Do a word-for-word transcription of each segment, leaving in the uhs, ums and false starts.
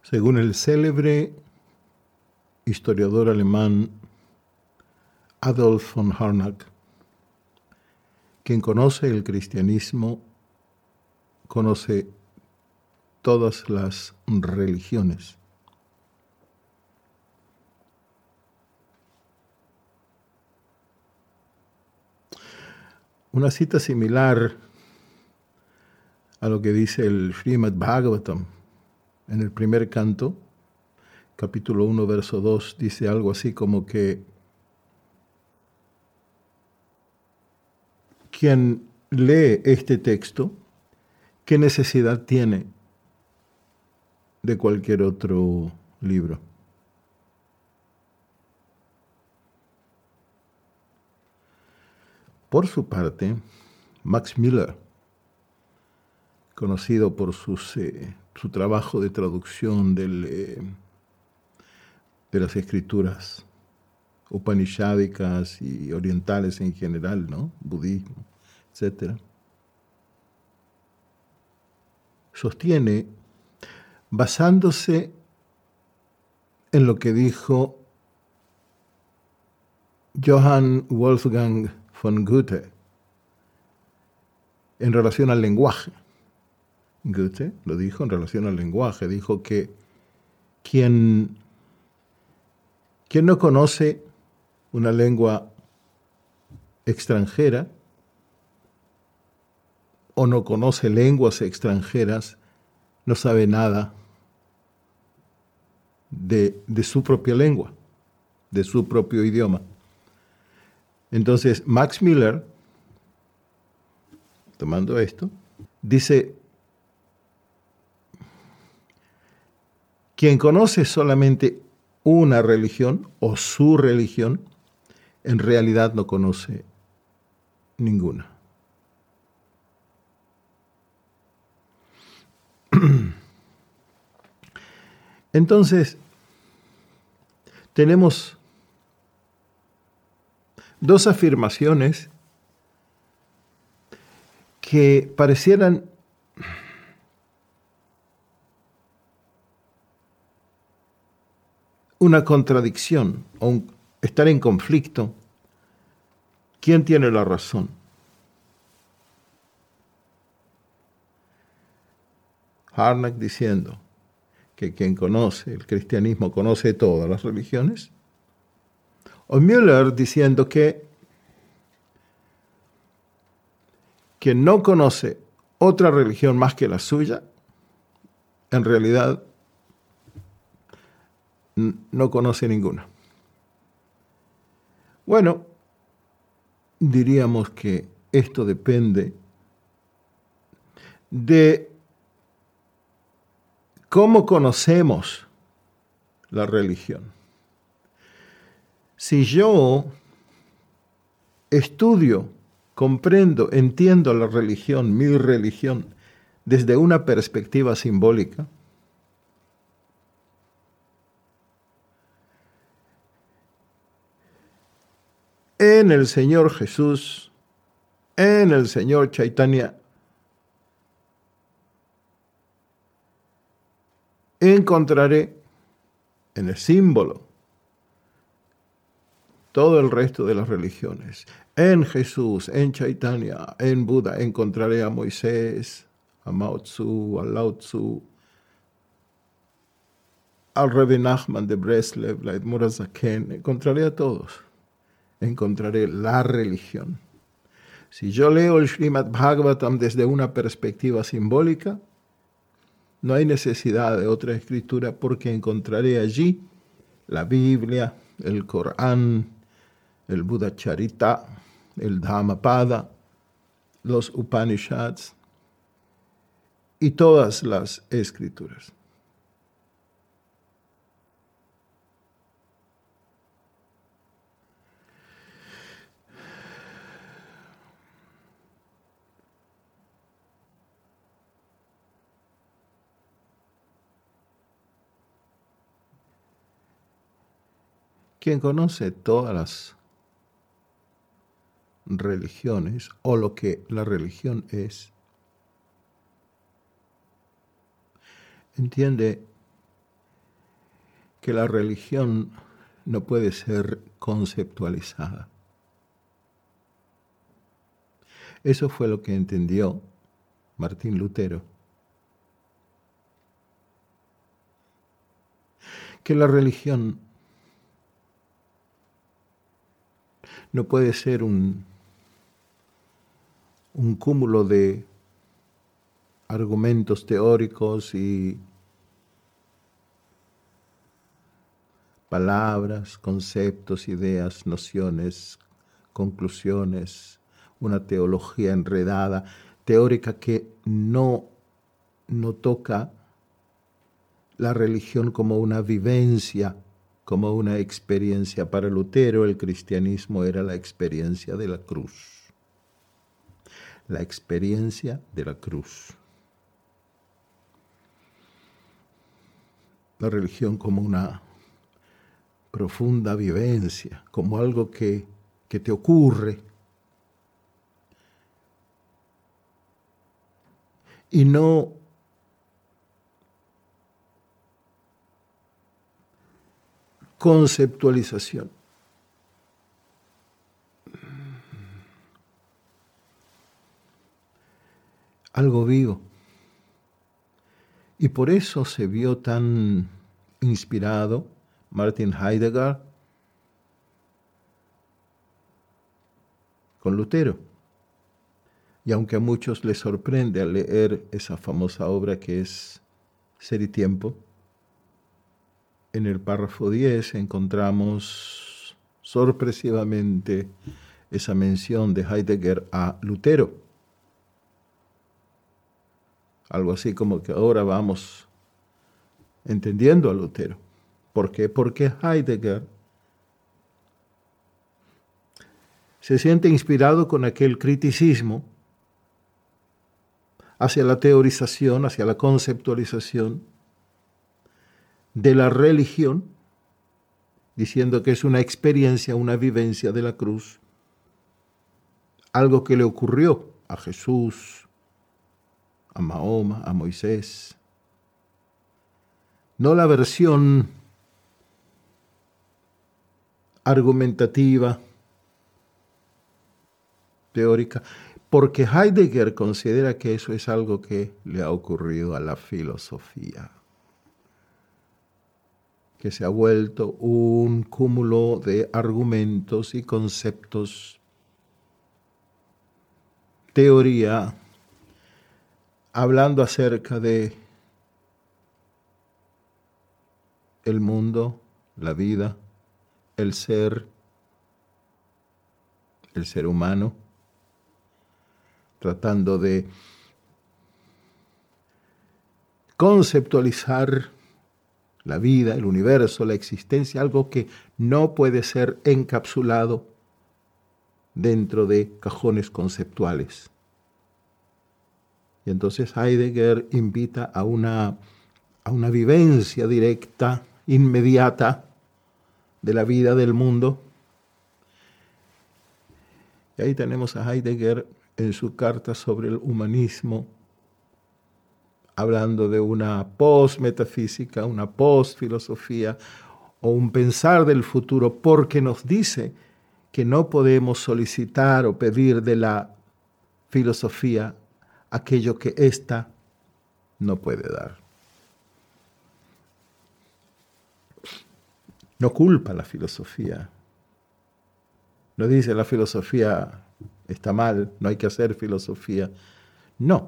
Según el célebre historiador alemán Adolf von Harnack, quien conoce el cristianismo conoce todas las religiones. Una cita similar a lo que dice el Srimad Bhagavatam en el primer canto, capítulo uno, verso dos, dice algo así como que quien lee este texto, ¿qué necesidad tiene de cualquier otro libro? Por su parte, Max Müller, conocido por sus, eh, su trabajo de traducción del, eh, de las escrituras upanishádicas y orientales en general, ¿no? Budismo, etcétera, sostiene, basándose en lo que dijo Johann Wolfgang von Goethe en relación al lenguaje. Goethe lo dijo en relación al lenguaje, dijo que quien, quien no conoce una lengua extranjera o no conoce lenguas extranjeras, no sabe nada de, de su propia lengua, de su propio idioma. Entonces, Max Müller, tomando esto, dice, quien conoce solamente una religión o su religión, en realidad no conoce ninguna. Entonces, tenemos dos afirmaciones que parecieran una contradicción o un, estar en conflicto. ¿Quién tiene la razón? Harnack diciendo que quien conoce el cristianismo conoce todas las religiones, o Müller diciendo que quien no conoce otra religión más que la suya, en realidad no conoce ninguna. Bueno, diríamos que esto depende de cómo conocemos la religión. Si yo estudio, comprendo, entiendo la religión, mi religión, desde una perspectiva simbólica, en el Señor Jesús, en el Señor Chaitanya, encontraré en el símbolo todo el resto de las religiones. En Jesús, en Chaitanya, en Buda, encontraré a Moisés, a Mao Tzu, a Lao Tzu, al Rebbe Nachman de Breslev, la Edmura Zaken, encontraré a todos. Encontraré la religión. Si yo leo el Srimad Bhagavatam desde una perspectiva simbólica, no hay necesidad de otra escritura porque encontraré allí la Biblia, el Corán, el Buddha Charita, el Dhammapada, los Upanishads y todas las escrituras. Quien conoce todas las religiones o lo que la religión es, entiende que la religión no puede ser conceptualizada. Eso fue lo que entendió Martín Lutero. Que la religión no puede ser un, un cúmulo de argumentos teóricos y palabras, conceptos, ideas, nociones, conclusiones, una teología enredada, teórica que no, no toca la religión como una vivencia, como una experiencia. Para Lutero, el cristianismo era la experiencia de la cruz. La experiencia de la cruz. La religión como una profunda vivencia, como algo que, que te ocurre. Y no conceptualización. Algo vivo. Y por eso se vio tan inspirado Martin Heidegger con Lutero. Y aunque a muchos les sorprende al leer esa famosa obra que es Ser y Tiempo, en el párrafo diez encontramos sorpresivamente esa mención de Heidegger a Lutero. Algo así como que ahora vamos entendiendo a Lutero. ¿Por qué? Porque Heidegger se siente inspirado con aquel criticismo hacia la teorización, hacia la conceptualización de la religión, diciendo que es una experiencia, una vivencia de la cruz, algo que le ocurrió a Jesús, a Mahoma, a Moisés. No la versión argumentativa, teórica, porque Heidegger considera que eso es algo que le ha ocurrido a la filosofía, que se ha vuelto un cúmulo de argumentos y conceptos, teoría, hablando acerca de el mundo, la vida, el ser, el ser humano, tratando de conceptualizar la vida, el universo, la existencia, algo que no puede ser encapsulado dentro de cajones conceptuales. Y entonces Heidegger invita a una, a una vivencia directa, inmediata, de la vida del mundo. Y ahí tenemos a Heidegger en su carta sobre el humanismo, hablando de una post-metafísica, una post-filosofía o un pensar del futuro, porque nos dice que no podemos solicitar o pedir de la filosofía aquello que ésta no puede dar. No culpa a la filosofía. No dice la filosofía está mal, no hay que hacer filosofía. No.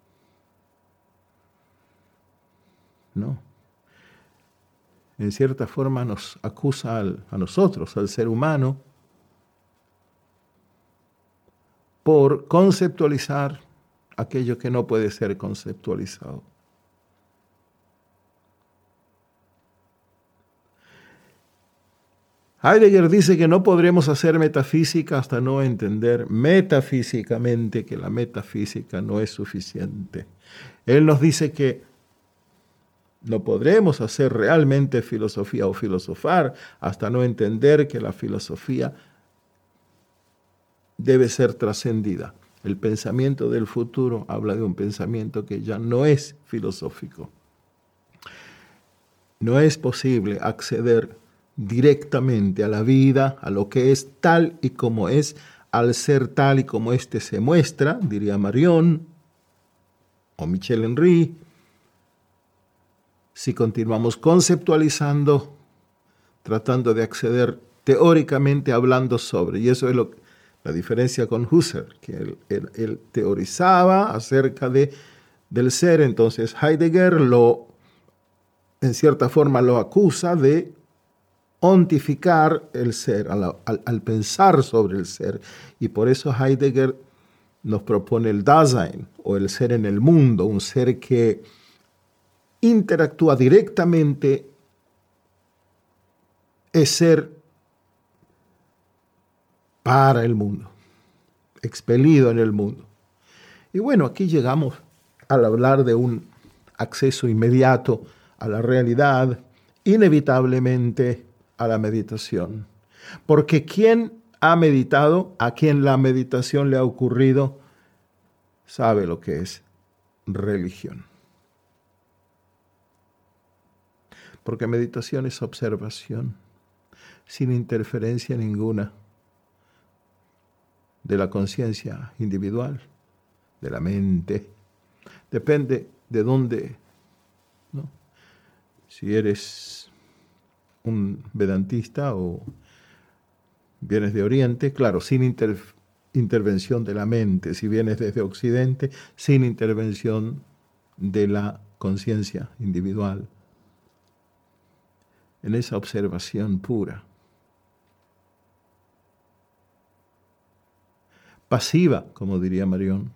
No. En cierta forma nos acusa al, a nosotros, al ser humano, por conceptualizar aquello que no puede ser conceptualizado. Heidegger dice que no podremos hacer metafísica hasta no entender metafísicamente que la metafísica no es suficiente. Él nos dice que no podremos hacer realmente filosofía o filosofar hasta no entender que la filosofía debe ser trascendida. El pensamiento del futuro habla de un pensamiento que ya no es filosófico. No es posible acceder directamente a la vida, a lo que es tal y como es, al ser tal y como éste se muestra, diría Marion o Michel Henry, si continuamos conceptualizando, tratando de acceder teóricamente hablando sobre, y eso es lo, la diferencia con Husserl, que él, él, él teorizaba acerca de, del ser. Entonces Heidegger lo, en cierta forma lo acusa de ontificar el ser, al, al, al pensar sobre el ser, y por eso Heidegger nos propone el Dasein, o el ser en el mundo, un ser que interactúa directamente, es ser para el mundo, expelido en el mundo. Y bueno, aquí llegamos al hablar de un acceso inmediato a la realidad, inevitablemente a la meditación. Porque quien ha meditado, a quien la meditación le ha ocurrido, sabe lo que es religión. Porque meditación es observación, sin interferencia ninguna de la conciencia individual, de la mente. Depende de dónde, ¿no? Si eres un vedantista o vienes de Oriente, claro, sin inter, intervención de la mente. Si vienes desde Occidente, sin intervención de la conciencia individual. En esa observación pura. Pasiva, como diría Marion,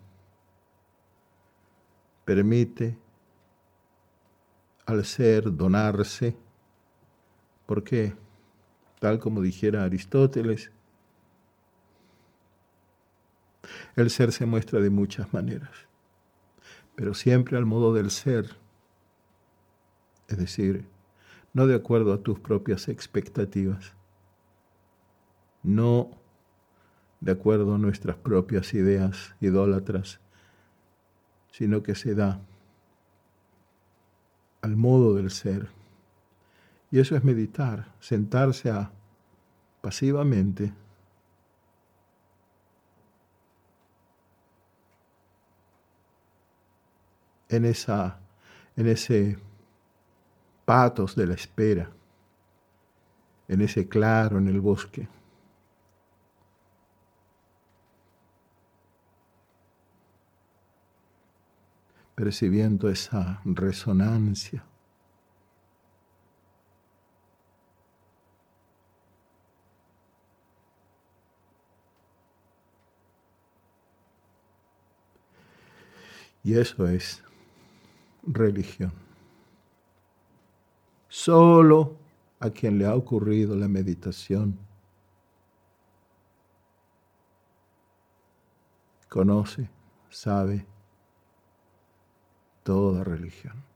permite al ser donarse, porque, tal como dijera Aristóteles, el ser se muestra de muchas maneras, pero siempre al modo del ser, es decir, no de acuerdo a tus propias expectativas, no de acuerdo a nuestras propias ideas idólatras, sino que se da al modo del ser. Y eso es meditar, sentarse a pasivamente en, esa, en ese patos de la espera, en ese claro en el bosque. Percibiendo esa resonancia. Y eso es religión. Solo a quien le ha ocurrido la meditación conoce, sabe toda religión.